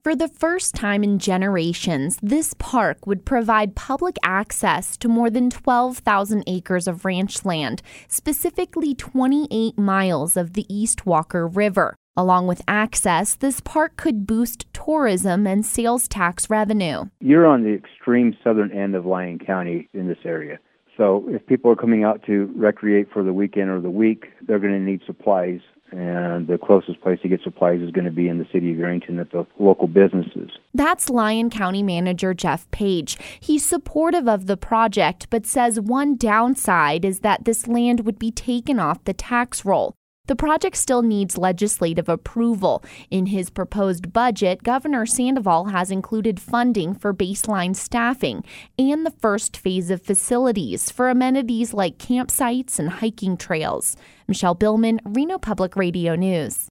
For the first time in generations, this park would provide public access to more than 12,000 acres of ranch land, specifically 28 miles of the East Walker River. Along with access, this park could boost tourism and sales tax revenue. You're on the extreme southern end of Lyon County in this area. So if people are coming out to recreate for the weekend or the week, they're going to need supplies. And the closest place to get supplies is going to be in the city of Yerington at the local businesses. That's Lyon County Manager Jeff Page. He's supportive of the project, but says one downside is that this land would be taken off the tax roll. The project still needs legislative approval. In his proposed budget, Governor Sandoval has included funding for baseline staffing and the first phase of facilities for amenities like campsites and hiking trails. Michelle Billman, Reno Public Radio News.